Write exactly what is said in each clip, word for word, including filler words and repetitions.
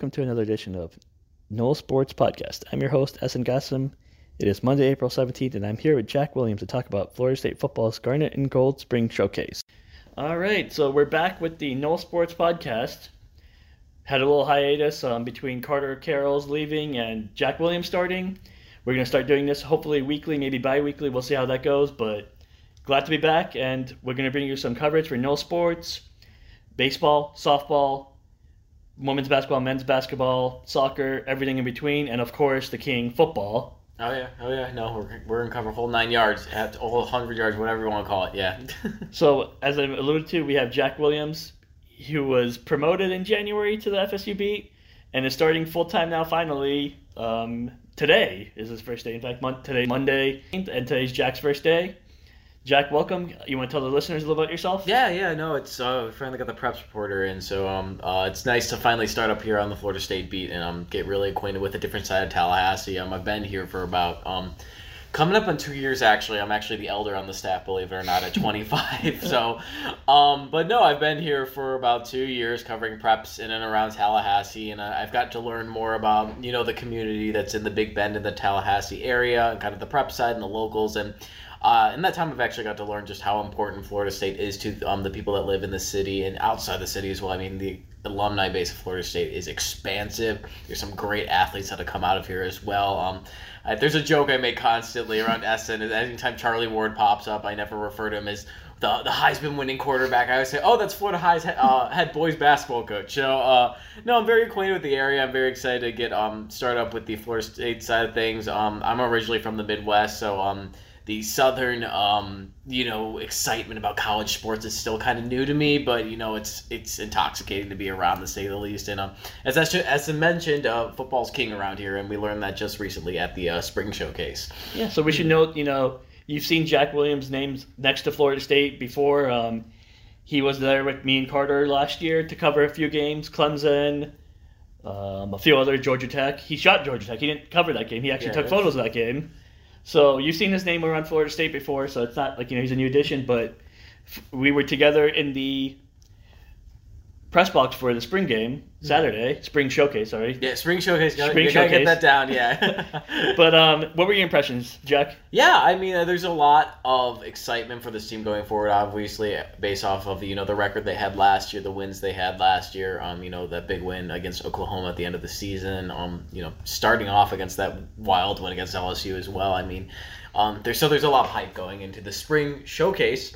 welcome to another edition of Noel Sports Podcast. I'm your host, Essen Gassim. It is Monday, April seventeenth, and I'm here with Jack Williams to talk about Florida State football's Garnet and Gold Spring Showcase. All right, so we're back with the Noel Sports Podcast. Had a little hiatus um, between Carter Carroll's leaving and Jack Williams starting. We're going to start doing this hopefully weekly, maybe bi-weekly. We'll see how that goes, but glad to be back, and we're going to bring you some coverage for Noel Sports, baseball, softball, women's basketball, men's basketball, soccer, everything in between, and of course the king, football. Oh yeah, oh yeah, no, we're we're gonna cover a whole nine yards, a whole hundred yards, whatever you want to call it. Yeah. So as I alluded to, we have Jack Williams, who was promoted in January to the F S U beat, and is starting full time now. Finally, um, today is his first day. In fact, mon- today Monday, and today's Jack's first day. Jack, welcome. You want to tell the listeners a little about yourself? Yeah, yeah, no, it's uh, we finally got the preps reporter in, so um, uh, it's nice to finally start up here on the Florida State beat and um, get really acquainted with a different side of Tallahassee. Um, I've been here for about um, coming up on two years actually. I'm actually the elder on the staff, believe it or not, at twenty-five. so, um, but no, I've been here for about two years covering preps in and around Tallahassee, and I've got to learn more about you know the community that's in the Big Bend and the Tallahassee area, and kind of the prep side and the locals and. Uh, in that time, I've actually got to learn just how important Florida State is to um, the people that live in the city and outside the city as well. I mean, the alumni base of Florida State is expansive. There's some great athletes that have come out of here as well. Um, I, there's a joke I make constantly around Essen. Anytime Charlie Ward pops up, I never refer to him as the the Heisman winning quarterback. I always say, oh, that's Florida High's head, uh, head boys basketball coach. So, uh, no, I'm very acquainted with the area. I'm very excited to get um started up with the Florida State side of things. Um, I'm originally from the Midwest, so um. The southern, um, you know, excitement about college sports is still kind of new to me, but you know, it's it's intoxicating to be around, to say the least. And um, as as I mentioned, uh, football's king around here, and we learned that just recently at the uh, spring showcase. Yeah, so we should note, you know, you've seen Jack Williams' names next to Florida State before. Um, he was there with me and Carter last year to cover a few games, Clemson, um, a few other Georgia Tech. He shot Georgia Tech. He didn't cover that game. He actually yeah, took photos of that game. So you've seen his name around Florida State before, so it's not like, you know, he's a new addition, but f- we were together in the press box for the spring game, Saturday, spring showcase, sorry. Yeah, spring showcase. Gotta, spring you showcase. Gotta get that down, yeah. But um, what were your impressions, Jack? Yeah, I mean, uh, there's a lot of excitement for this team going forward, obviously, based off of, you know, the record they had last year, the wins they had last year, um, you know, that big win against Oklahoma at the end of the season, um, you know, starting off against that wild win against L S U as well. I mean, um, there's so there's a lot of hype going into the spring showcase.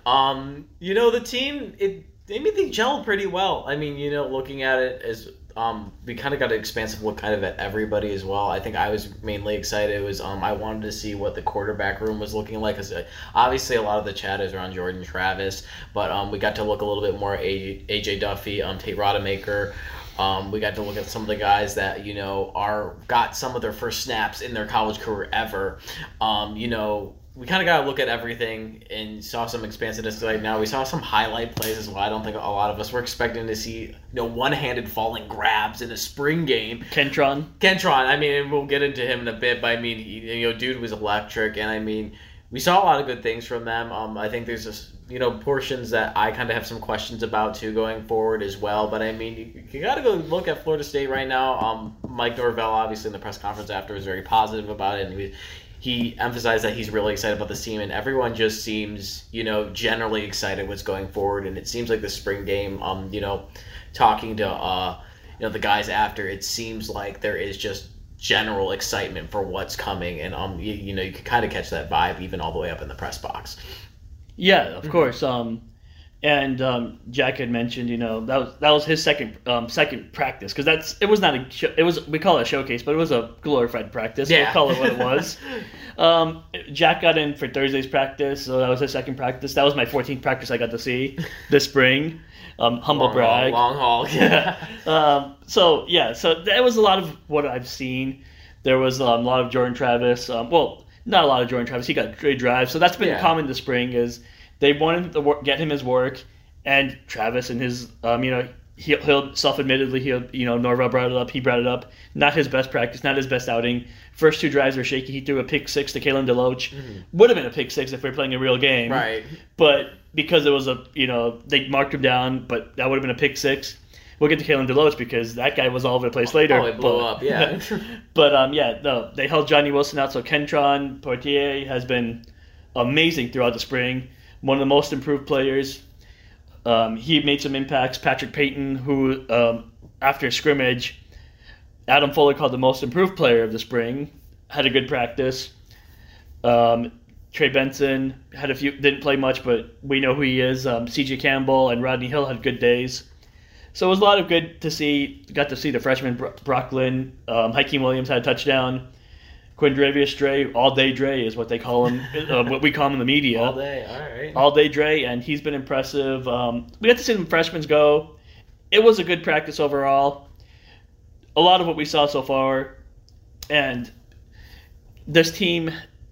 Um, you know, the team, it made me think gelled pretty well. I mean, you know, looking at it as um, we kind of got an expansive look kind of at everybody as well. I think I was mainly excited. It was um, I wanted to see what the quarterback room was looking like, because obviously a lot of the chat is around Jordan Travis, but um, we got to look a little bit more at A J Duffy, um, Tate Rodemaker. Um, we got to look at some of the guys that, you know, are got some of their first snaps in their college career ever. Um, you know, we kind of got to look at everything and saw some expansiveness right now. We saw some highlight plays as well. I don't think a lot of us were expecting to see, you know, one-handed falling grabs in a spring game. Kentron. Kentron. I mean, we'll get into him in a bit, but I mean, he, you know, dude was electric, and I mean, we saw a lot of good things from them. Um, I think there's just, you know, portions that I kind of have some questions about too going forward as well. But I mean, you, you got to go look at Florida State right now. Um, Mike Norvell, obviously in the press conference after, was very positive about it, and he, he emphasized that he's really excited about this team, and everyone just seems, you know, generally excited what's going forward. And it seems like the spring game, um, you know, talking to uh, you know, the guys after, it seems like there is just general excitement for what's coming, and um, you, you know, you can kind of catch that vibe even all the way up in the press box. Yeah, of course. Um, and um, Jack had mentioned, you know, that was that was his second um, second practice, because that's it was not a show, it was we call it a showcase, but it was a glorified practice. Yeah. We'll call it what it was. um, Jack got in for Thursday's practice, so that was his second practice. That was my fourteenth practice I got to see this spring. Um, humble long brag. Haul, long haul. Yeah. um, so yeah, so that was a lot of what I've seen. There was um, a lot of Jordan Travis. Um, well, not a lot of Jordan Travis. He got great drives, so that's been Yeah. common this spring. Is they wanted to work, get him his work, and Travis and his, um, you know, he'll, he'll self-admittedly, he'll, you know, Norvell brought it up. He brought it up. Not his best practice, not his best outing. First two drives were shaky. He threw a pick six to Kalen DeLoach. Mm-hmm. Would have been a pick six if we were playing a real game, Right. But because it was a, you know, they marked him down, but that would have been a pick six. we'll get to Kalen DeLoach because that guy was all over the place later. Oh, it blew but, up, yeah. but um, yeah, no, they held Johnny Wilson out, so Kentron Poitier has been amazing throughout the spring. One of the most improved players. Um, he made some impacts. Patrick Payton, who um, after a scrimmage, Adam Fuller called the most improved player of the spring, had a good practice. Um, Trey Benson had a few, didn't play much, but we know who he is. Um, C J Campbell and Rodney Hill had good days. So it was a lot of good to see. Got to see the freshman Brock Lynn. Um, Hakeem Williams had a touchdown. Quindravius Dre, all day Dre is what they call him, uh, what we call him in the media. All day, all right. All day Dre, and he's been impressive. Um, we got to see some freshmen go. It was a good practice overall. A lot of what we saw so far, and this team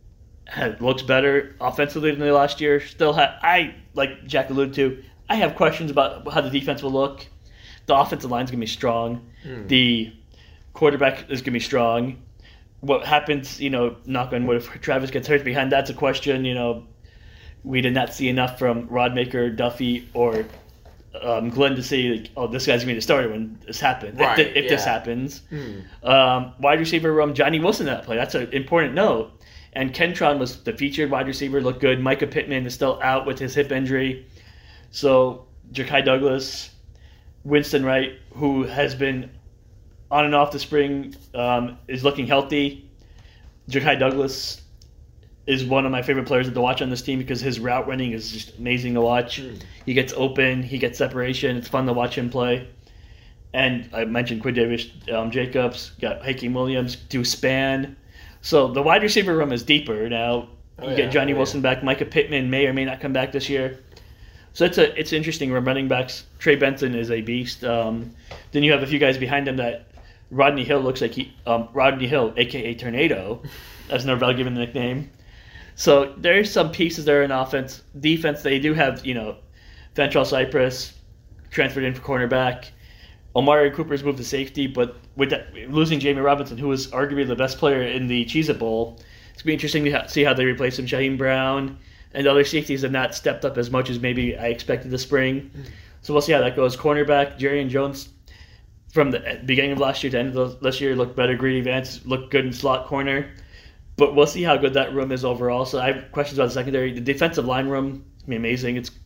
had, looks better offensively than they last year. Still, ha- I like Jack alluded to. I have questions about how the defense will look. The offensive line's gonna be strong. Mm. The quarterback is gonna be strong. What happens, you know, knock on wood, if Travis gets hurt behind, that's a question. You know, we did not see enough from Rodmaker, Duffy, or um, Glenn to say, like, oh, this guy's going to be the starter when this happens, right, if, if yeah. this happens. Hmm. Um, wide receiver room, Johnny Wilson in that play. That's an important note. And Kentron was the featured wide receiver, looked good. Micah Pittman is still out with his hip injury. So, Ja'Kai Douglas, Winston Wright, who has been on and off the spring, um, is looking healthy. Ja'Kai Douglas is one of my favorite players to watch on this team because his route running is just amazing to watch. Mm. He gets open, he gets separation. It's fun to watch him play. And I mentioned Quindavius um, Jacobs, got Hakeem Williams, to Span. So the wide receiver room is deeper now. You oh, yeah, get Johnny oh, Wilson yeah. back. Micah Pittman may or may not come back this year. So it's a it's interesting. We're running backs. Trey Benson is a beast. Um, then you have a few guys behind him that Rodney Hill looks like he um, Rodney Hill, aka Tornado, as Norvell given the nickname. So there's some pieces there in offense. Defense, they do have, you know, Fentrell Cypress transferred in for cornerback. Omari Cooper's moved to safety, but with that, losing Jamie Robinson, who was arguably the best player in the Cheez-It Bowl, it's going to be interesting to ha- see how they replace him. Shaheem Brown and other safeties have not stepped up as much as maybe I expected this spring. Mm-hmm. So we'll see how that goes. Cornerback, Jarian Jones, from the beginning of last year to end of this year, looked better. Greedy Vance looked good in slot corner. But we'll see how good that room is overall. So I have questions about the secondary. The defensive line room, I mean, amazing. It's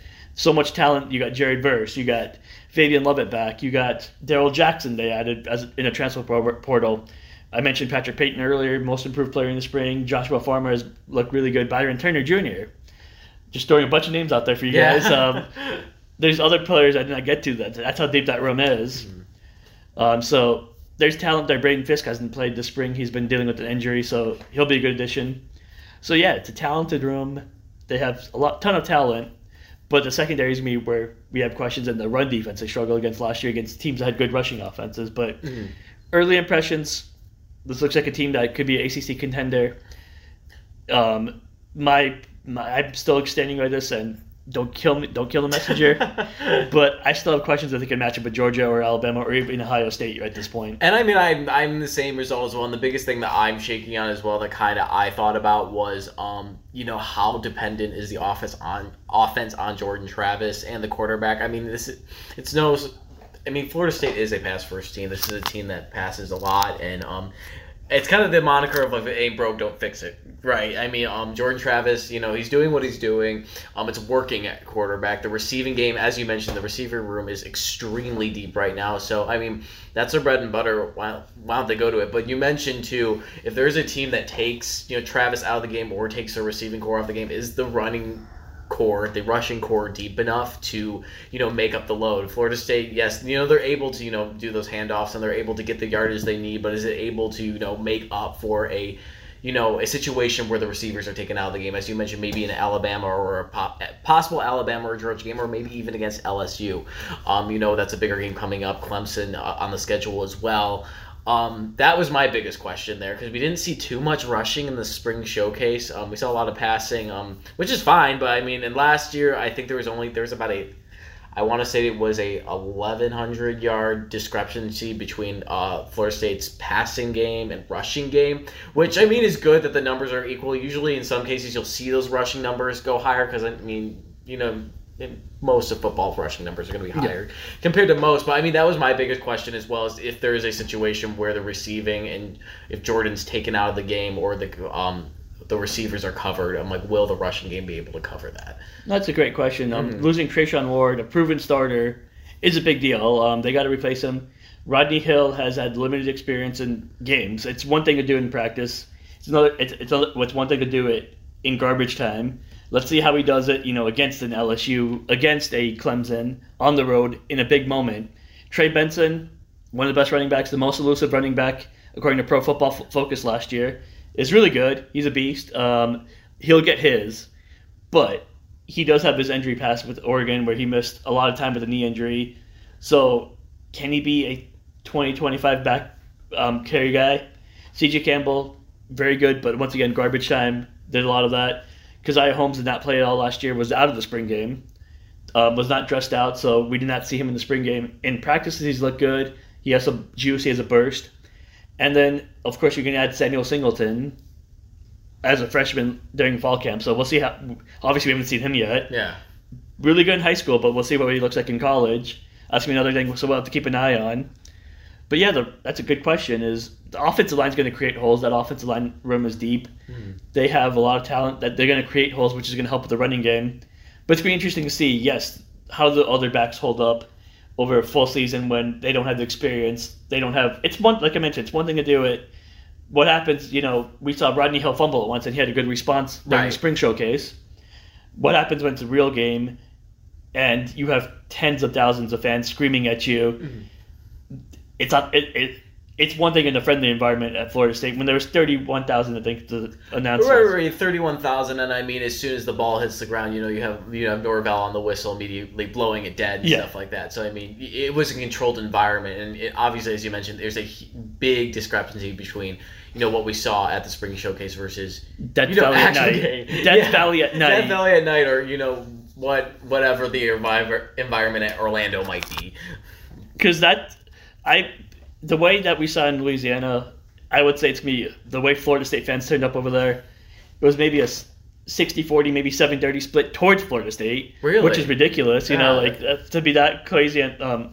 so much talent. You got Jared Verse. You got Fabian Lovett back. You got Daryl Jackson they added as in a transfer portal. I mentioned Patrick Payton earlier, most improved player in the spring. Joshua Farmer has looked really good. Byron Turner Junior Just throwing a bunch of names out there for you yeah. guys. Um, there's other players I did not get to. That That's how deep that room is. Mm-hmm. Um, so... There's talent there. Braden Fisk hasn't played this spring. He's been dealing with an injury, so he'll be a good addition. So, yeah, it's a talented room. They have a lot, ton of talent, but the secondary is going to be where we have questions, and the run defense they struggled against last year against teams that had good rushing offenses. But mm-hmm. early impressions, this looks like a team that could be an A C C contender. Um, my, my I'm still extending by this, and don't kill me, don't kill the messenger. But I still have questions if they can match up with Georgia or Alabama or even Ohio State at this point. And I mean, I'm I'm the same result as well. And the biggest thing that I'm shaking on as well, that kind of I thought about was, um, you know, how dependent is the offense on offense on Jordan Travis and the quarterback. I mean, this is, it's no. I mean, Florida State is a pass first team. This is a team that passes a lot, and um. It's kind of the moniker of, like, if it ain't broke, don't fix it, right? I mean, um, Jordan Travis, you know, he's doing what he's doing. Um, it's working at quarterback. The receiving game, as you mentioned, the receiver room is extremely deep right now. So, I mean, that's their bread and butter. Why, why don't they go to it? But you mentioned, too, if there's a team that takes, you know, Travis out of the game or takes their receiving core off the game, is the running core, the rushing core deep enough to, you know, make up the load. Florida State, yes, you know, they're able to, you know, do those handoffs and they're able to get the yardage they need, but is it able to, you know, make up for a, you know, a situation where the receivers are taken out of the game, as you mentioned, maybe in Alabama or a pop, possible Alabama or Georgia game, or maybe even against L S U. Um, you know, that's a bigger game coming up, Clemson uh, on the schedule as well. Um, that was my biggest question there, because we didn't see too much rushing in the spring showcase. Um, we saw a lot of passing, um, which is fine, but I mean, in last year, I think there was only, there was about a, I want to say it was a eleven hundred yard discrepancy between uh, Florida State's passing game and rushing game, which I mean is good that the numbers are equal. Usually in some cases you'll see those rushing numbers go higher because, I mean, you know, in most of football rushing numbers are going to be higher yeah. compared to most. But I mean, that was my biggest question as well, as if there is a situation where the receiving and if Jordan's taken out of the game or the um the receivers are covered, I'm like, will the rushing game be able to cover that? That's a great question. Um, mm-hmm. Losing Treshaun Ward, a proven starter, is a big deal. Um, they got to replace him. Rodney Hill has had limited experience in games. It's one thing to do it in practice. It's another. It's it's, a, it's one thing to do it in garbage time. Let's see how he does it, you know, against an L S U, against a Clemson, on the road, in a big moment. Trey Benson, one of the best running backs, the most elusive running back, according to Pro Football Focus last year, is really good. He's a beast. Um, he'll get his. But he does have his injury past with Oregon, where he missed a lot of time with a knee injury. So can he be a twenty twenty-five back um, carry guy? C J Campbell, very good, but once again, garbage time, did a lot of that. Keziah Holmes did not play at all last year, was out of the spring game, um, was not dressed out, so we did not see him in the spring game. In practices, he's looked good. He has some juice, he has a burst. And then, of course, you can add Samuel Singleton as a freshman during fall camp, so we'll see how. Obviously, we haven't seen him yet. Yeah. Really good in high school, but we'll see what he looks like in college. That's going to be another thing, so we'll have to keep an eye on. But yeah, the, that's a good question. Is the offensive line is going to create holes? That offensive line room is deep. Mm-hmm. They have a lot of talent that they're going to create holes, which is going to help with the running game. But it's going to be interesting to see, yes, how the other backs hold up over a full season when they don't have the experience. They don't have. It's one, like I mentioned, it's one thing to do it. What happens? You know, we saw Rodney Hill fumble it once, and he had a good response during right. the spring showcase. What happens when it's a real game, and you have tens of thousands of fans screaming at you? Mm-hmm. It's not. It, it it's one thing in a friendly environment at Florida State when there was thirty-one thousand. I think the announcement. Right, right, thirty-one thousand, and I mean, as soon as the ball hits the ground, you know, you have you have Norvell on the whistle immediately blowing it dead and yeah. stuff like that. So I mean, it was a controlled environment, and it, obviously, as you mentioned, there's a big discrepancy between you know what we saw at the spring showcase versus Death you know, Valley at night. Game. Death yeah. Valley at night. Death Valley at night, or you know what, whatever the envir- environment at Orlando might be. Because that, I. The way that we saw in Louisiana, I would say it's me. The way Florida State fans turned up over there, it was maybe a sixty forty, maybe seven thirty split towards Florida State, really? Which is ridiculous. You yeah. know, like uh, to be that crazy. Um,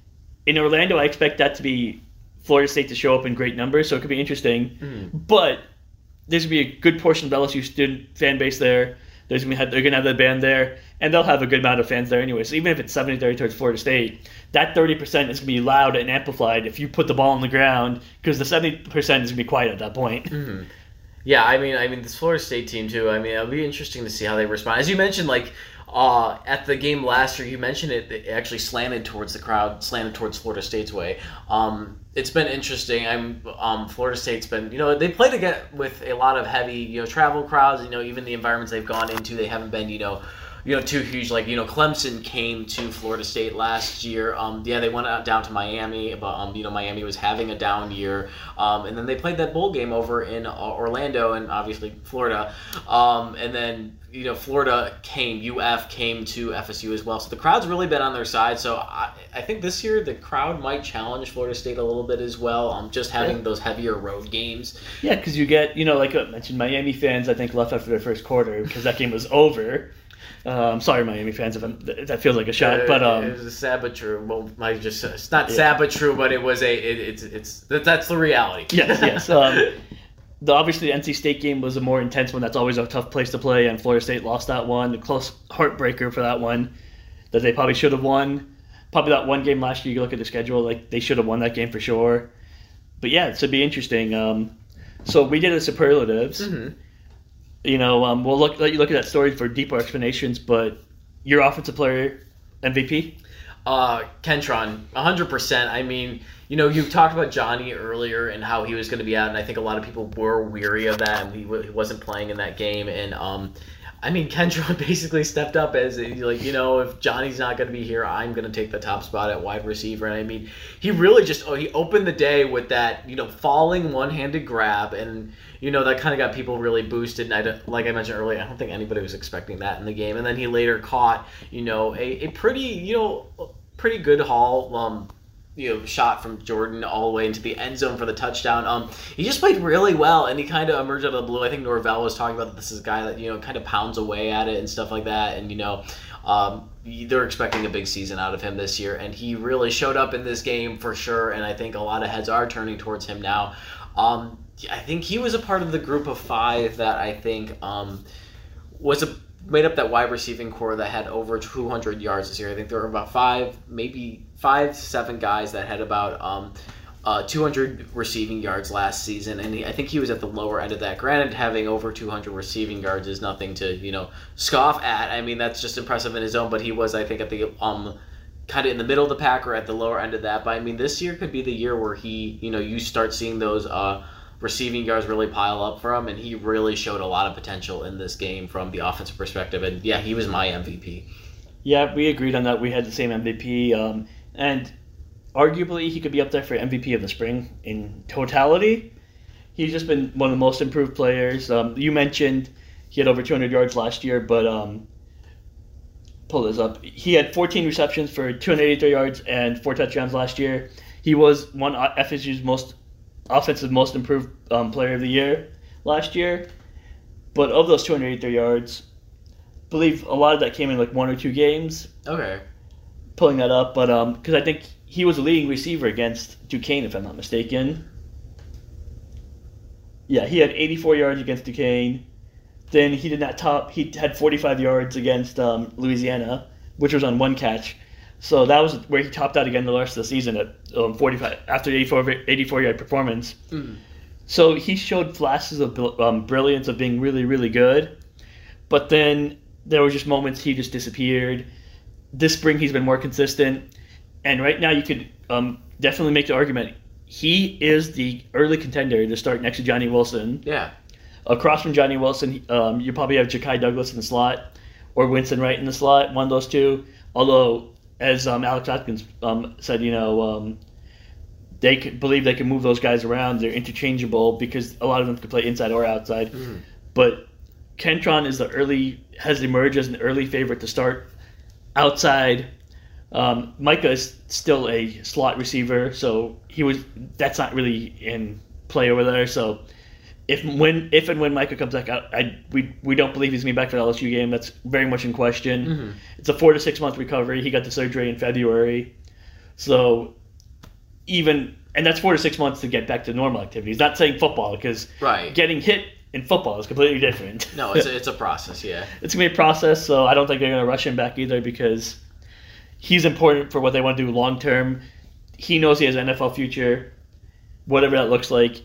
in Orlando, I expect that to be Florida State to show up in great numbers, so it could be interesting. Mm. But there's gonna be a good portion of L S U student fan base there. There's gonna have, they're gonna have the band there, and they'll have a good amount of fans there anyway. So even if it's seventy thirty towards Florida State, that thirty percent is gonna be loud and amplified if you put the ball on the ground, because the seventy percent is gonna be quiet at that point. Mm-hmm. Yeah, I mean, I mean, this Florida State team too. I mean, it'll be interesting to see how they respond. As you mentioned, like uh, at the game last year, you mentioned it, it actually slanted towards the crowd, slanted towards Florida State's way. Um, it's been interesting. I'm um, Florida State's been, you know, they play to get with a lot of heavy, you know, travel crowds. You know, even the environments they've gone into, they haven't been, you know. You know, too huge. Like, you know, Clemson came to Florida State last year. Um, yeah, they went out down to Miami, but, um, you know, Miami was having a down year. Um, and then they played that bowl game over in uh, Orlando and obviously Florida. Um, and then, you know, Florida came, U F came to F S U as well. So the crowd's really been on their side. So I, I think this year the crowd might challenge Florida State a little bit as well. Um, just having yeah. those heavier road games. Yeah, because you get, you know, like I mentioned, Miami fans, I think, left after their first quarter because that game was over. Um, sorry, Miami fans, if I'm, that feels like a shot, uh, but um, it was a sad but true. Well, I just it's not yeah. sad but true, but it was a it, it's it's that, that's the reality. Yes, yes. Um, the obviously the N C State game was a more intense one. That's always a tough place to play, and Florida State lost that one. A close heartbreaker for that one that they probably should have won. Probably that one game last year. You look at the schedule, like they should have won that game for sure. But yeah, it should be interesting. Um, so we did the superlatives. Mm-hmm. You know, um, we'll look let you look at that story for deeper explanations, but your offensive player M V P? Uh, Kentron, one hundred percent. I mean, you know, you talked about Johnny earlier and how he was going to be out, and I think a lot of people were weary of that, and he, w- he wasn't playing in that game. And, um, I mean, Kentron basically stepped up as, like, you know, if Johnny's not going to be here, I'm going to take the top spot at wide receiver. And, I mean, he really just, oh, he opened the day with that, you know, falling one-handed grab, and, you know, that kind of got people really boosted. And I don't, like I mentioned earlier, I don't think anybody was expecting that in the game. And then he later caught, you know, a, a pretty, you know, pretty good haul, um, you know, shot from Jordan all the way into the end zone for the touchdown. Um, he just played really well, and he kind of emerged out of the blue. I think Norvell was talking about that this is a guy that, you know, kind of pounds away at it and stuff like that, and, you know, um, they're expecting a big season out of him this year, and he really showed up in this game for sure, and I think a lot of heads are turning towards him now. Um, I think he was a part of the group of five that I think um, was a made up that wide receiving core that had over two hundred yards this year. I think there were about five, maybe five, seven guys that had about um, uh, two hundred receiving yards last season, and he, I think he was at the lower end of that. Granted, having over two hundred receiving yards is nothing to, you know, scoff at. I mean, that's just impressive in his own, but he was, I think, at the um kind of in the middle of the pack or at the lower end of that. But I mean, this year could be the year where he, you know, you start seeing those uh, receiving yards really pile up for him, and he really showed a lot of potential in this game from the offensive perspective. And yeah, he was my M V P. Yeah, we agreed on that. We had the same M V P, um, and arguably he could be up there for M V P of the spring in totality. He's just been one of the most improved players. Um, you mentioned he had over two hundred yards last year, but um, pull this up. He had fourteen receptions for two hundred eighty-three yards and four touchdowns last year. He was one F S U's most offensive most improved um, player of the year last year. But of those two hundred eighty-three yards, I believe a lot of that came in like one or two games. Okay. Pulling that up, but um, because I think he was a leading receiver against Duquesne, if I'm not mistaken. Yeah, he had eighty-four yards against Duquesne. Then he did not top. He had forty-five yards against um, Louisiana, which was on one catch. So that was where he topped out again the rest of the season at um, forty-five after eighty-four, eighty-four yard performance. Mm. So he showed flashes of um, brilliance of being really, really good. But then there were just moments he just disappeared. This spring he's been more consistent. And right now you could um, definitely make the argument he is the early contender to start next to Johnny Wilson. Yeah. Across from Johnny Wilson, um, you probably have Ja'Kai Douglas in the slot or Winston Wright in the slot, one of those two. Although, as um, Alex Atkins um, said, you know, um, they could believe they can move those guys around. They're interchangeable because a lot of them can play inside or outside. Mm-hmm. But Kentron is the early has emerged as an early favorite to start outside. Um, Micah is still a slot receiver, so he was. That's not really in play over there. So if when if and when Micah comes back out, I we we don't believe he's gonna be back for the L S U game. That's very much in question. Mm-hmm. It's a four to six month recovery. He got the surgery in February, so even and that's four to six months to get back to normal activities. Not saying football because right. getting hit in football is completely different. No, it's a, it's a process. Yeah, it's gonna be a process. So I don't think they're gonna rush him back either because he's important for what they want to do long term. He knows he has an N F L future, whatever that looks like.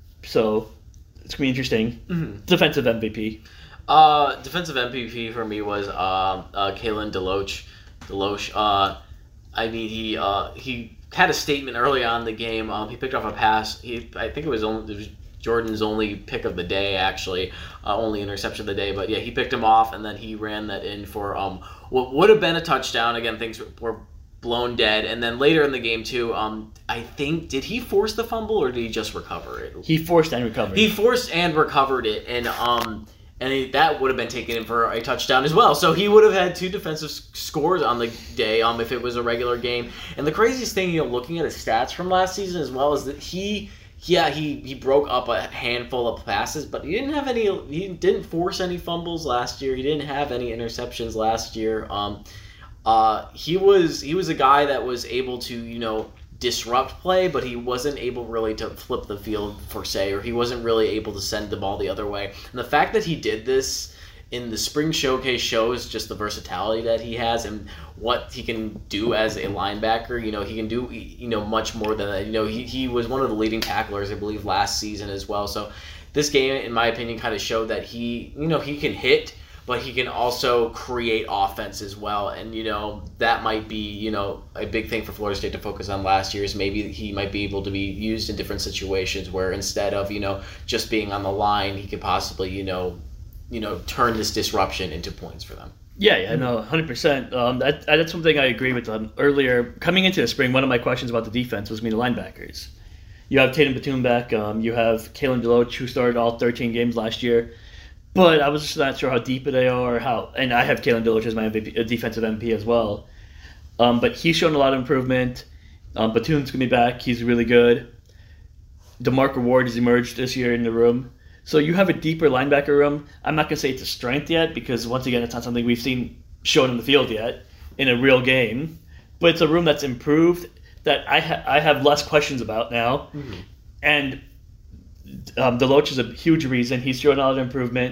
So it's gonna be interesting. Mm-hmm. Defensive M V P. Uh, defensive M V P for me was uh, uh, Kalen DeLoach. DeLoach. Uh, I mean, he uh, he had a statement early on in the game. Um, he picked off a pass. He I think it was only. It was Jordan's only pick of the day, actually, uh, only interception of the day. But yeah, he picked him off, and then he ran that in for um, what would have been a touchdown. Again, things were blown dead. And then later in the game, too, um, I think, did he force the fumble or did he just recover it? He forced and recovered He forced and recovered it, and um, and he, that would have been taken in for a touchdown as well. So he would have had two defensive scores on the day um, if it was a regular game. And the craziest thing, you know, looking at his stats from last season as well, is that he... Yeah, he, he broke up a handful of passes, but he didn't have any. He didn't force any fumbles last year. He didn't have any interceptions last year. Um, uh, he was he was a guy that was able to you know disrupt play, but he wasn't able really to flip the field per se, or he wasn't really able to send the ball the other way. And the fact that he did this in the spring showcase shows just the versatility that he has and what he can do as a linebacker. You know, he can do, you know, much more than that. You know, he, he was one of the leading tacklers, I believe, last season as well. So this game, in my opinion, kind of showed that he, you know, he can hit, but he can also create offense as well. And, you know, that might be, you know, a big thing for Florida State to focus on last year is maybe he might be able to be used in different situations where instead of, you know, just being on the line, he could possibly, you know, you know, turn this disruption into points for them. Yeah, yeah, no, one hundred percent. Um, that, that's something I agree with. Um, earlier, coming into the spring, one of my questions about the defense was me, the linebackers. You have Tatum Batum back. Um, you have Kalen DeLoach, who started all thirteen games last year. But I was just not sure how deep they are or how. And I have Kalen DeLoach as my M V P, uh, defensive M V P as well. Um, but he's shown a lot of improvement. Um, Batum's going to be back. He's really good. DeMarco Ward has emerged this year in the room. So you have a deeper linebacker room. I'm not going to say it's a strength yet because, once again, it's not something we've seen shown in the field yet in a real game. But it's a room that's improved that I, ha- I have less questions about now. Mm-hmm. And um, Deloach is a huge reason. He's showing a lot of improvement.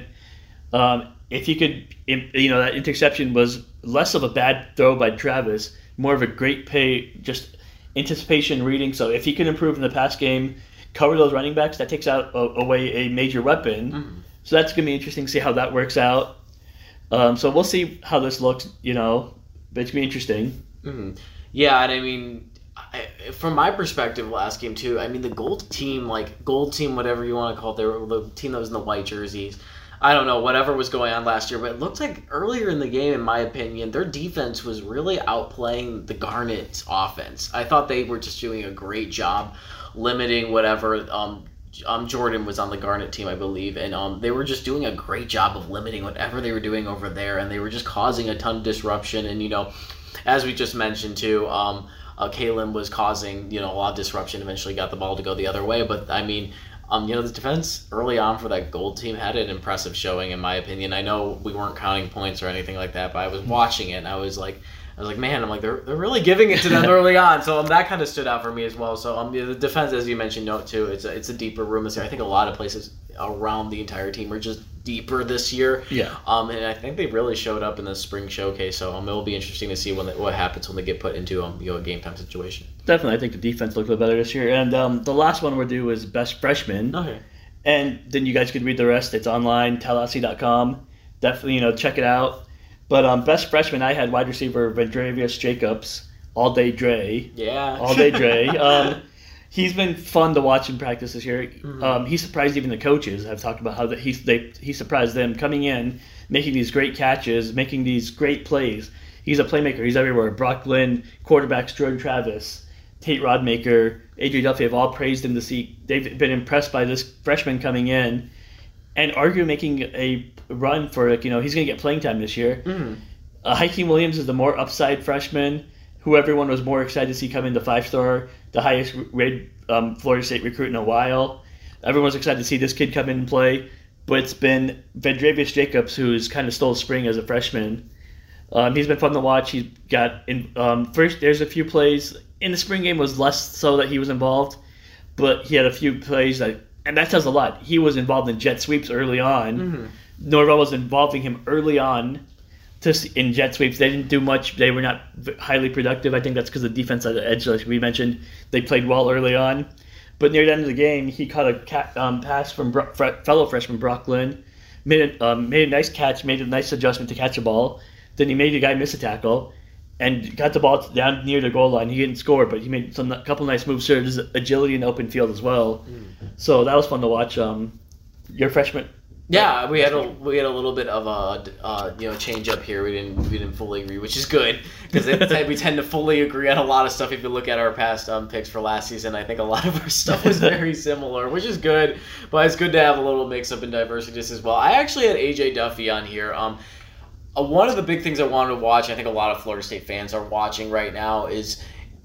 Um, if he could, you know, that interception was less of a bad throw by Travis, more of a great pay, just anticipation reading. So if he can improve in the pass game, cover those running backs, that takes out a, away a major weapon. Mm-hmm. So that's going to be interesting to see how that works out. Um, so we'll see how this looks, you know, but it's going to be interesting. Mm-hmm. Yeah, and I mean, I, from my perspective last game too, I mean, the gold team, like gold team, whatever you want to call it, they were the team that was in the white jerseys. I don't know, whatever was going on last year, but it looked like earlier in the game, in my opinion, their defense was really outplaying the Garnet offense. I thought they were just doing a great job limiting whatever. Um, um, Jordan was on the Garnet team, I believe, and um, they were just doing a great job of limiting whatever they were doing over there, and they were just causing a ton of disruption. And, you know, as we just mentioned, too, um, uh, Kalen was causing, you know, a lot of disruption, eventually got the ball to go the other way, but, I mean... Um, you know, the defense early on for that gold team had an impressive showing, in my opinion. I know we weren't counting points or anything like that, but I was watching it and I was like, I was like, man, I'm like, they're they're really giving it to them early on. So um, that kind of stood out for me as well. So um, the defense, as you mentioned, note too, it's a it's a deeper room this year. I think a lot of places around the entire team are just deeper this year. Yeah. Um, and I think they really showed up in the spring showcase. So um, it will be interesting to see when they, what happens when they get put into um, you know, a game time situation. Definitely, I think the defense looked a little better this year. And um, the last one we'll do is best freshman. Okay. And then you guys could read the rest. It's online, Tallahassee dot com. Definitely, you know, check it out. But um, best freshman, I had wide receiver Vendravius Jacobs, all day Dre. Yeah. All day Dre. um, he's been fun to watch in practice this year. Mm-hmm. Um, he surprised even the coaches. I've talked about how that he they he surprised them coming in, making these great catches, making these great plays. He's a playmaker. He's everywhere. Brock Glenn, quarterbacks Jordan Travis, Tate Rodmaker, A J Duffy have all praised him to see. They've been impressed by this freshman coming in and arguably making a run for, like, you know, he's going to get playing time this year. Mm-hmm. Uh, Hakeem Williams is the more upside freshman, who everyone was more excited to see come into five-star, the highest rated um, Florida State recruit in a while. Everyone was excited to see this kid come in and play, but it's been Vendravius Jacobs who's kind of stole spring as a freshman. Um, he's been fun to watch. He's got in um, first. There's a few plays in the spring game was less so that he was involved, but he had a few plays that, and that says a lot. He was involved in jet sweeps early on. Mm-hmm. Norvell was involving him early on to in jet sweeps. They didn't do much. They were not highly productive. I think that's because the defense at the edge, like we mentioned, they played well early on. But near the end of the game, he caught a cat, um, pass from Bro- fellow freshman Brock Glenn, made a, um, made a nice catch, made a nice adjustment to catch a ball. Then he made a guy miss a tackle and got the ball down near the goal line. He didn't score, but he made some a couple nice moves. Showed his agility in the open field as well. Mm. So that was fun to watch. Um, your freshman. Yeah, we had a we had a little bit of a uh, you know change up here. We didn't we didn't fully agree, which is good because we tend to fully agree on a lot of stuff. If you look at our past um, picks for last season, I think a lot of our stuff was very similar, which is good. But it's good to have a little mix up in diversity just as well. I actually had A J Duffy on here. Um, uh, one of the big things I wanted to watch, I think a lot of Florida State fans are watching right now, is,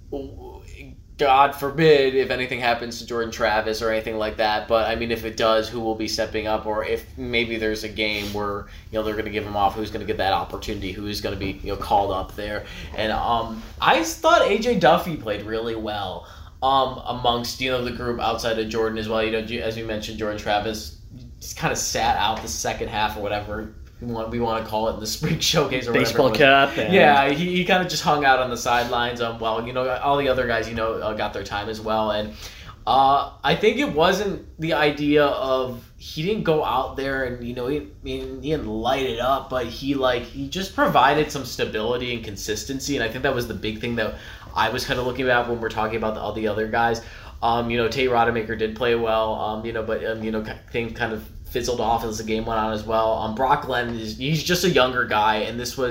God forbid if anything happens to Jordan Travis or anything like that, but I mean if it does, who will be stepping up, or if maybe there's a game where you know they're going to give him off, who's going to get that opportunity, who's going to be you know called up there. And um, I thought A J Duffy played really well um, amongst you know the group outside of Jordan as well. You know, as we mentioned, Jordan Travis just kind of sat out the second half or whatever we want we want to call it in the spring showcase or baseball whatever. Baseball cap. And... Yeah, he, he kind of just hung out on the sidelines. Um, well, you know, all the other guys, you know, uh, got their time as well. And uh, I think it wasn't the idea of he didn't go out there and, you know, he, I mean, he didn't light it up, but he, like, he just provided some stability and consistency. And I think that was the big thing that I was kind of looking at when we're talking about the, all the other guys. Um, you know, Tate Rodemaker did play well, um, you know, but, um, you know, things kind of fizzled off as the game went on as well. Um, Brock Glenn is he's just a younger guy, and this was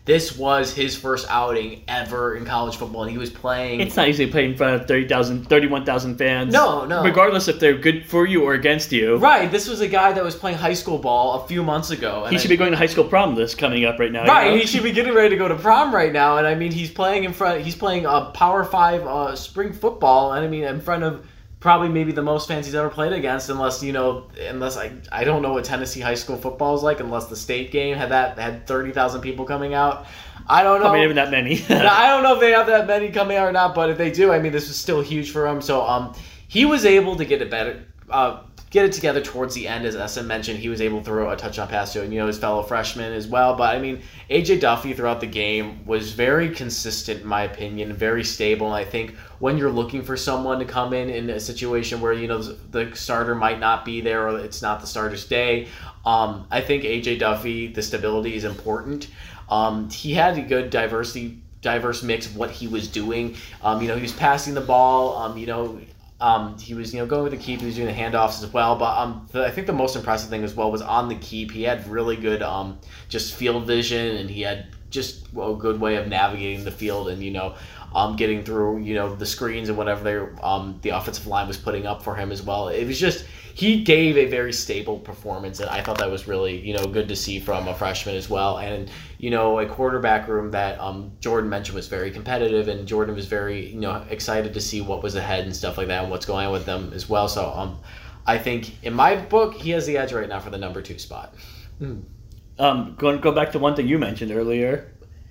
this was his first outing ever in college football, and he was playing. It's not easy to play in front of thirty thousand, thirty-one thousand fans. No, no. Regardless if they're good for you or against you. Right. This was a guy that was playing high school ball a few months ago. And he should I, be going to high school prom this coming up right now. Right. You know? He should be getting ready to go to prom right now. And I mean, he's playing in front. He's playing a Power Five uh, spring football, and I mean, in front of probably maybe the most fans he's ever played against, unless you know, unless I I don't know what Tennessee high school football is like, unless the state game had that had thirty thousand people coming out. I don't know. Probably even that many. I don't know if they have that many coming out or not, but if they do, I mean, this was still huge for him. So um, he was able to get it better, uh, get it together towards the end, as Essen mentioned. He was able to throw a touchdown pass to, you know, his fellow freshman as well. But I mean, A J Duffy throughout the game was very consistent, in my opinion, very stable. And I think when you're looking for someone to come in in a situation where, you know, the starter might not be there or it's not the starter's day, um, I think A J Duffy, the stability is important. Um, he had a good diversity, diverse mix of what he was doing. Um, you know, he was passing the ball. Um, you know, um, he was you know going with the keep. He was doing the handoffs as well. But um, the, I think the most impressive thing as well was on the keep. He had really good um, just field vision, and he had just well, a good way of navigating the field and you know. Um, getting through, you know, the screens and whatever they um, the offensive line was putting up for him as well. It was just, he gave a very stable performance, and I thought that was really, you know, good to see from a freshman as well. And, you know, a quarterback room that um, Jordan mentioned was very competitive, and Jordan was very, you know, excited to see what was ahead and stuff like that and what's going on with them as well. So um, I think, in my book, he has the edge right now for the number two spot. Mm. Um, going go back to one thing you mentioned earlier,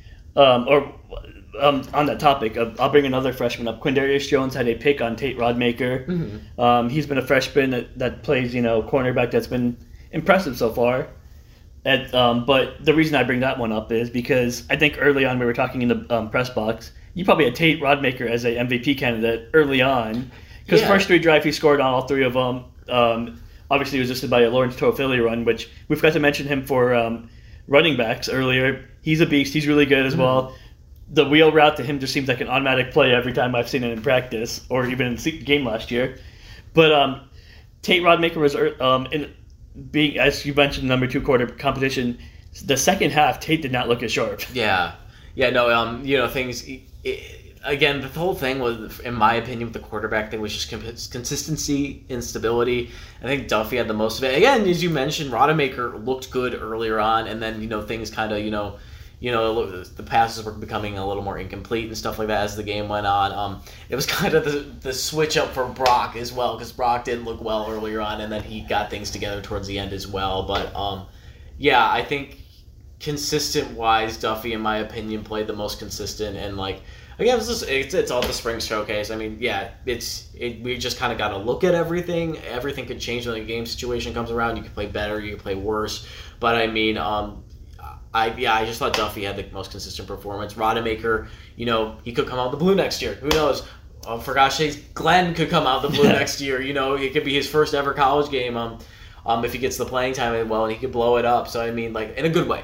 um, or... Um, on that topic, uh, I'll bring another freshman up. Quindarius Jones had a pick on Tate Rodmaker. Mm-hmm. Um, he's been a freshman that, that plays, you know, cornerback that's been impressive so far. And, um, but the reason I bring that one up is because I think early on we were talking in the um, press box, you probably had Tate Rodmaker as a M V P candidate early on. Because yeah. First three drives he scored on all three of them. Um, obviously, it was assisted by a Lawrence Toafili run, which we forgot to mention him for um, running backs earlier. He's a beast. He's really good as mm-hmm. well. The wheel route to him just seems like an automatic play every time I've seen it in practice or even in the game last year. But um, Tate Rodmaker was um, in being, as you mentioned, number two quarter competition. The second half, Tate did not look as sharp. Yeah, yeah, no, um, you know, things. It, again, the whole thing was, in my opinion, with the quarterback thing was just consistency, instability. I think Duffy had the most of it. Again, as you mentioned, Rodmaker looked good earlier on, and then you know things kind of you know. You know, the passes were becoming a little more incomplete and stuff like that as the game went on. Um, it was kind of the, the switch up for Brock as well, because Brock didn't look well earlier on, and then he got things together towards the end as well. But, um, yeah, I think consistent-wise, Duffy, in my opinion, played the most consistent. And, like, again, it's, just, it's, it's all the spring showcase. I mean, yeah, it's it, we just kind of got to look at everything. Everything could change when the game situation comes around. You can play better, you can play worse. But, I mean... Um, I, yeah, I just thought Duffy had the most consistent performance. Rodemaker, you know, he could come out the blue next year. Who knows? Oh, for gosh sakes, Glenn could come out the blue next year. You know, it could be his first ever college game. Um, um, if he gets the playing time well, and he could blow it up. So I mean, like in a good way.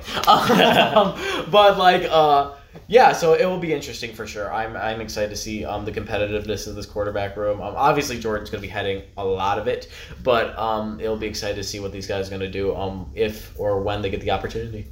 um, but like, uh, yeah. So it will be interesting for sure. I'm I'm excited to see um the competitiveness of this quarterback room. Um, obviously Jordan's going to be heading a lot of it, but um, it'll be excited to see what these guys are going to do. Um, if or when they get the opportunity.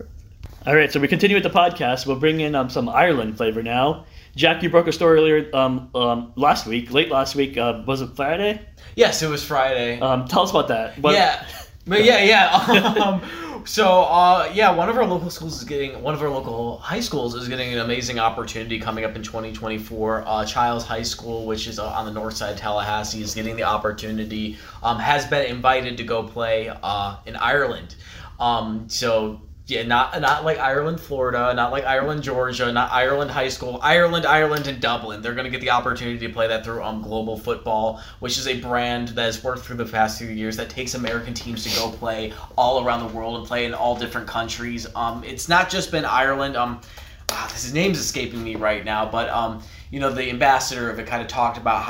All right, so we continue with the podcast. We'll bring in um, some Ireland flavor now. Jack, you broke a story earlier um, um, last week, late last week. Uh, was it Friday? Yes, it was Friday. Um, tell us about that. What... Yeah, but yeah, yeah. um, so uh, yeah, one of our local schools is getting one of our local high schools is getting an amazing opportunity coming up in twenty twenty-four. Uh, Childs High School, which is uh, on the north side of Tallahassee, is getting the opportunity. Um, has been invited to go play uh, in Ireland. Um, so. Yeah, not not like Ireland, Florida, not like Ireland, Georgia, not Ireland High School, Ireland, Ireland, and Dublin. They're going to get the opportunity to play that through um, Global Football, which is a brand that has worked through the past few years that takes American teams to go play all around the world and play in all different countries. Um, it's not just been Ireland. Um, ah, his name's escaping me right now, but um, you know, the ambassador of it kind of talked about how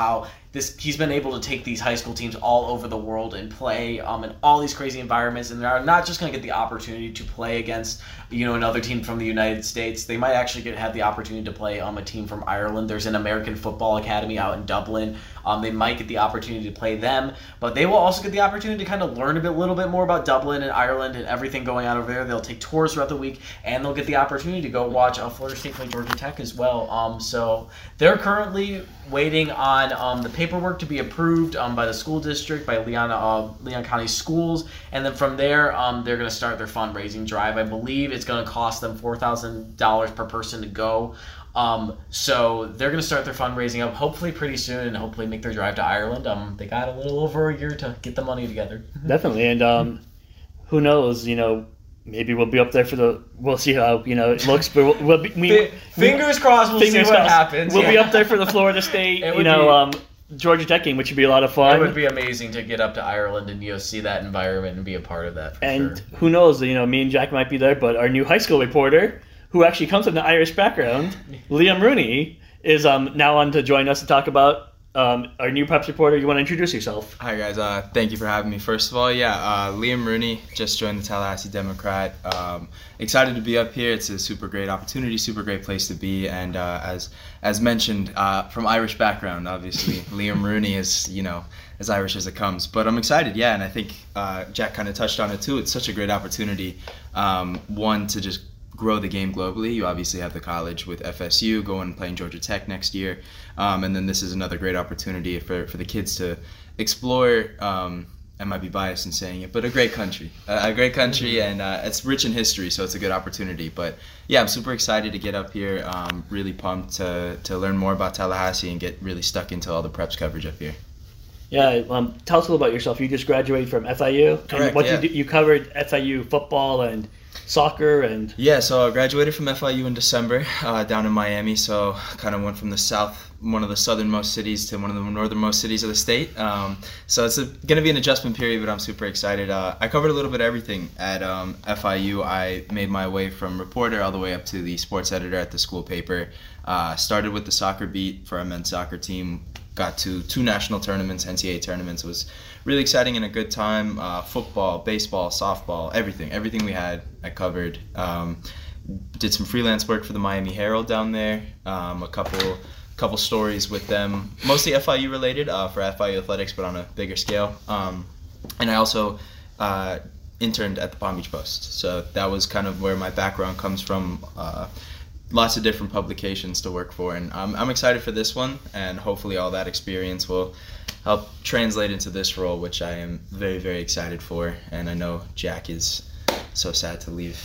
this he's been able to take these high school teams all over the world and play um, in all these crazy environments, and they're not just going to get the opportunity to play against, you know, another team from the United States. They might actually get have the opportunity to play um, a team from Ireland. There's an American Football Academy out in Dublin. Um, they might get the opportunity to play them, but they will also get the opportunity to kind of learn a bit, little bit more about Dublin and Ireland and everything going on over there. They'll take tours throughout the week, and they'll get the opportunity to go watch uh, Florida State play Georgia Tech as well. Um, so they're currently waiting on um, the paperwork to be approved um, by the school district, by Leon, uh, Leon County Schools, and then from there, um, they're going to start their fundraising drive. I believe it's going to cost them four thousand dollars per person to go. Um, so they're going to start their fundraising up hopefully pretty soon and hopefully make their drive to Ireland. Um, they got a little over a year to get the money together. Definitely. And um, who knows, you know, maybe we'll be up there for the, we'll see how, you know, it looks, but we'll, we'll be, we, fingers crossed, we'll fingers see what crossed. happens. We'll yeah. be up there for the Florida State, It you would know, be- um, Georgia Tech game, which would be a lot of fun. It would be amazing to get up to Ireland and, you know, see that environment and be a part of that for And sure. who knows, you know, me and Jack might be there, but our new high school reporter, who actually comes from the Irish background, Liam Rooney, is um, now on to join us to talk about um, our new Preps reporter. You want to introduce yourself? Hi guys, uh, thank you for having me. First of all, yeah, uh, Liam Rooney just joined the Tallahassee Democrat. Um, excited to be up here. It's a super great opportunity, super great place to be. And uh, as as mentioned, uh, from Irish background, obviously, Liam Rooney is, you know, as Irish as it comes. But I'm excited, yeah, and I think uh, Jack kind of touched on it too. It's such a great opportunity, um, one, to just grow the game globally. You obviously have the college with F S U going and playing Georgia Tech next year, um, and then this is another great opportunity for, for the kids to explore. Um, I might be biased in saying it, but a great country, a, a great country, and uh, it's rich in history, so it's a good opportunity. But yeah, I'm super excited to get up here. Um, really pumped to to learn more about Tallahassee and get really stuck into all the preps coverage up here. Yeah, um, tell us a little about yourself. You just graduated from F I U. Correct, And what yeah. you, do, you covered F I U football and soccer and... Yeah, so I graduated from F I U in December uh, down in Miami, so kind of went from the south, one of the southernmost cities to one of the northernmost cities of the state. Um, so it's going to be an adjustment period, but I'm super excited. Uh, I covered a little bit of everything at um, F I U. I made my way from reporter all the way up to the sports editor at the school paper. Uh, started with the soccer beat for our men's soccer team. Got to two national tournaments, N C A A tournaments. It was really exciting and a good time. Uh, football, baseball, softball, everything. Everything we had, I covered. Um, did some freelance work for the Miami Herald down there. Um, a couple couple stories with them, mostly F I U related, uh, for F I U athletics, but on a bigger scale. Um, and I also uh, interned at the Palm Beach Post. So that was kind of where my background comes from. Uh, lots of different publications to work for, and um, I'm excited for this one, and hopefully all that experience will help translate into this role, which I am very, very excited for, and I know Jack is so sad to leave.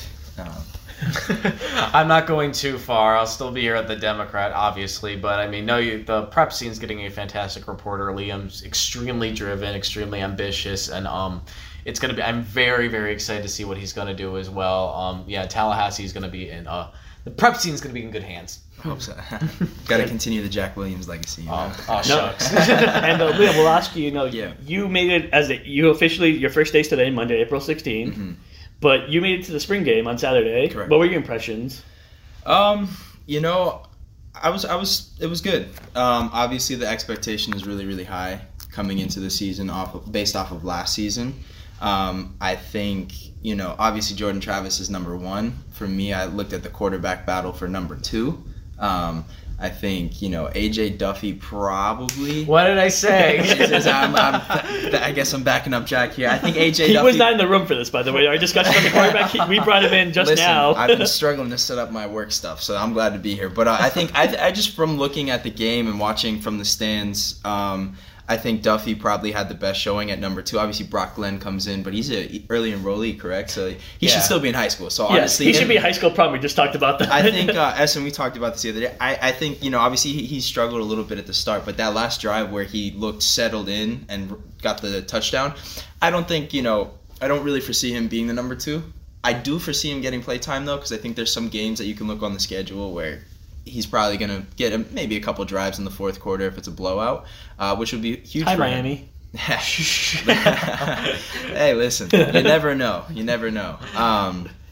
Um, I'm not going too far. I'll still be here at the Democrat, obviously, but I mean, no, you, the prep scene's getting a fantastic reporter. Liam's extremely driven, extremely ambitious, and um, it's gonna be. I'm very, very excited to see what he's gonna do as well. Um, yeah, Tallahassee's gonna be in. Uh, the prep scene's gonna be in good hands. I hope so. Got to continue the Jack Williams legacy. You know? Oh, oh shucks. and uh, Liam, we'll ask you, you know, Yeah. you made it as a, you officially, your first day's today, Monday, April sixteenth, Mm-hmm. but you made it to the spring game on Saturday. Correct. What were your impressions? Um, you know, I was, I was, it was good. Um, obviously the expectation is really, really high coming into the season off of, based off of last season. Um, I think, you know, obviously Jordan Travis is number one. For me, I looked at the quarterback battle for number two. Um, I think, you know, A J Duffy probably. What did I say? I'm, I'm, I guess I'm backing up Jack here. I think A J He Duffy. was not in the room for this, by the way. Our discussion on the quarterback, he, we brought him in just Listen, now. I've been struggling to set up my work stuff, so I'm glad to be here. But uh, I think I, I just from looking at the game and watching from the stands, um, I think Duffy probably had the best showing at number two. Obviously, Brock Glenn comes in, but he's an early enrollee, correct? So he Yeah. should still be in high school. So yes, honestly, he should him- be a high school prom. We just talked about that. I think, uh, Essen, we talked about this the other day. I, I think, you know, obviously he, he struggled a little bit at the start, but that last drive where he looked settled in and got the touchdown, I don't think, you know, I don't really foresee him being the number two. I do foresee him getting play time, though, because I think there's some games that you can look on the schedule where he's probably going to get a, maybe a couple drives in the fourth quarter if it's a blowout, uh, which would be huge Hi, for Miami. him. Hey, listen, you never know. You never know. Um,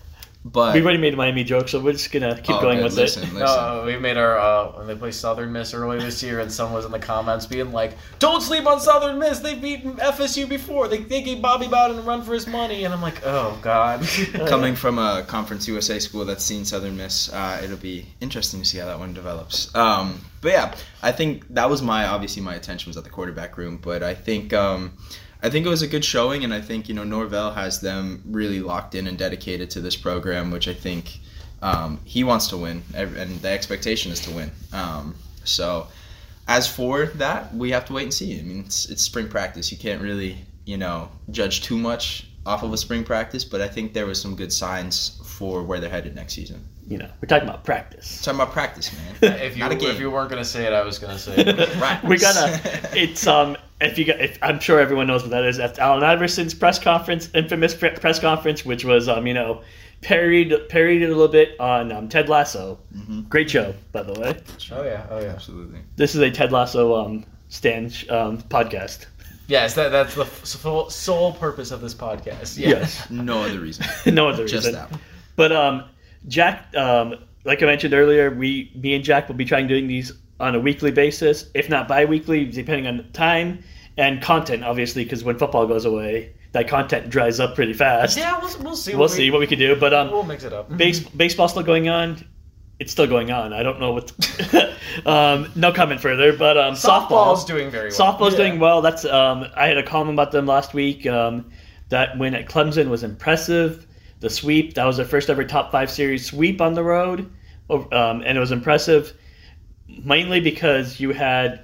But We've already made a Miami joke, so we're just gonna keep Oh, going good. with listen, it. Listen. No, we made our uh, when they played Southern Miss earlier this year, and someone was in the comments being like, "Don't sleep on Southern Miss. They've beaten F S U before. They they gave Bobby Bowden a run for his money." And I'm like, "Oh God." Coming from a Conference U S A school that's seen Southern Miss, uh, it'll be interesting to see how that one develops. Um, but yeah, I think that was my obviously my attention was at the quarterback room, but I think. Um, I think it was a good showing, and I think, you know, Norvell has them really locked in and dedicated to this program, which I think um, he wants to win, and the expectation is to win. Um, so as for that, we have to wait and see. I mean, it's, it's spring practice. You can't really, you know, judge too much off of a spring practice, but I think there was some good signs for where they're headed next season. You know, we're talking about practice. Talking about practice, man. If you Not a game. if you weren't gonna say it, I was gonna say it. Practice. We gotta. It's um. If you got, if, I'm sure everyone knows what that is. That's Allen Iverson's press conference, infamous pre- press conference, which was um, you know, parried parried it a little bit on um, Ted Lasso. Mm-hmm. Great show, by the way. Oh yeah, oh yeah. Absolutely. This is a Ted Lasso um Stan um podcast. Yes, that that's the sole, sole purpose of this podcast. Yeah. Yes. No other reason. No other Just reason. that one. But um, Jack, um, like I mentioned earlier, we, me and Jack will be trying doing these on a weekly basis, if not bi-weekly, depending on the time and content, obviously, because when football goes away, that content dries up pretty fast. Yeah, we'll, we'll see. We'll what see we, what we can do. But um, we'll mix it up. base, baseball's still going on. It's still going on. I don't know what. um, no comment further. But um, Softball's softball, doing very well. softball's Yeah. doing well. That's um, I had a column about them last week. Um, that win at Clemson was impressive. The sweep, that was their first ever top five series sweep on the road, um, and it was impressive, mainly because you had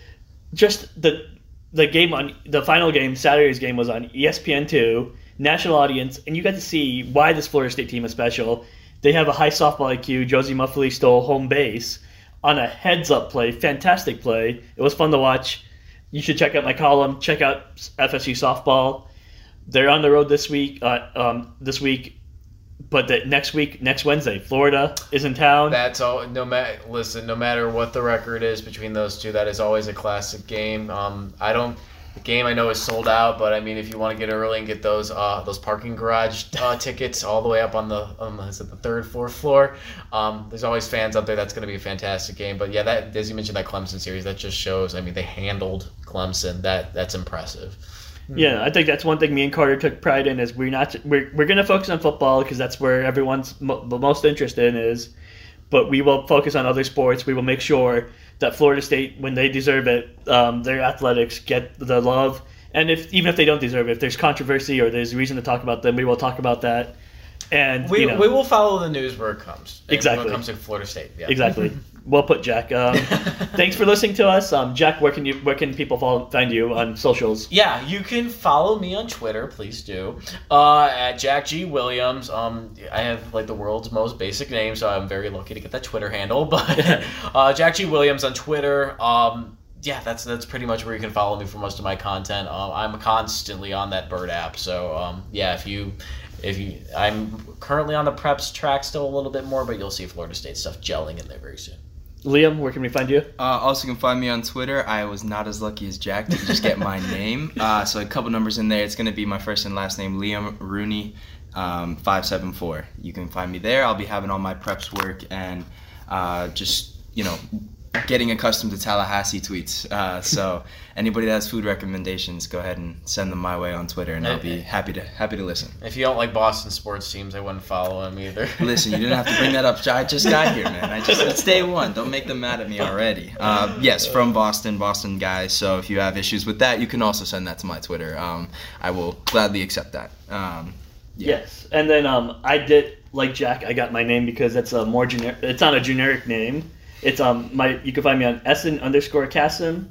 just the the game on the final game, Saturday's game was on E S P N two, national audience, and you got to see why this Florida State team is special. They have a high softball I Q. Josie Muffley stole home base on a heads-up play, fantastic play. It was fun to watch. You should check out my column. Check out F S U softball. They're on the road this week. Uh, um, this week, but the next week, next Wednesday, Florida is in town. That's all. No matter, listen. No matter what the record is between those two, that is always a classic game. Um, I don't. The game I know is sold out, but I mean, if you want to get early and get those uh, those parking garage uh, tickets all the way up on the um, is it the third, fourth floor, um, there's always fans out there. That's going to be a fantastic game. But yeah, that as you mentioned that Clemson series, that just shows. I mean, they handled Clemson. That that's impressive. Yeah, I think that's one thing me and Carter took pride in is we're not we're we're gonna focus on football because that's where everyone's mo- the most interested in is, but we will focus on other sports. We will make sure that Florida State, when they deserve it, um, their athletics get the love. And if even if they don't deserve it, if there's controversy or there's reason to talk about them, we will talk about that. And We you know, we will follow the news where it comes. And Exactly. When it comes to Florida State. Yeah. exactly. Well put, Jack. Um, thanks for listening to us, um, Jack. Where can you where can people follow, find you on socials? Yeah, you can follow me on Twitter, please do, uh, at Jack G. Williams. Um, I have like the world's most basic name, so I'm very lucky to get that Twitter handle. But uh, Jack G. Williams on Twitter. Um, yeah, that's that's pretty much where you can follow me for most of my content. Uh, I'm constantly on that Bird app, so um, yeah, if you. If you, I'm currently on the preps track still a little bit more, but you'll see Florida State stuff gelling in there very soon. Liam, where can we find you? Uh, also, you can find me on Twitter. I was not as lucky as Jack to just get my name. Uh, so a couple numbers in there. It's going to be my first and last name, Liam Rooney, um, five seven four. You can find me there. I'll be having all my preps work and uh, just, you know, getting accustomed to Tallahassee tweets. Uh, so anybody that has food recommendations, go ahead and send them my way on Twitter, and I'll be happy to happy to listen. If you don't like Boston sports teams, I wouldn't follow them either. Listen, you didn't have to bring that up. I just got here, man. I just it's day one. Don't make them mad at me already. Uh, yes, from Boston, Boston guys. So if you have issues with that, you can also send that to my Twitter. Um, I will gladly accept that. Um, yeah. Yes, and then um, I did like Jack. I got my name because it's a more generic. It's not a generic name. It's um my. You can find me on Essen underscore Kasim,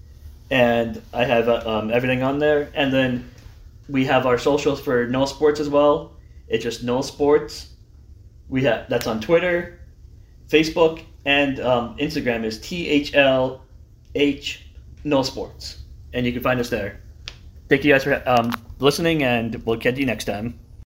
and I have uh, um everything on there. And then we have our socials for No Sports as well. It's just No Sports. We have that's on Twitter, Facebook, and um, Instagram is T H L H No Sports, and you can find us there. Thank you guys for um, listening, and we'll catch you next time.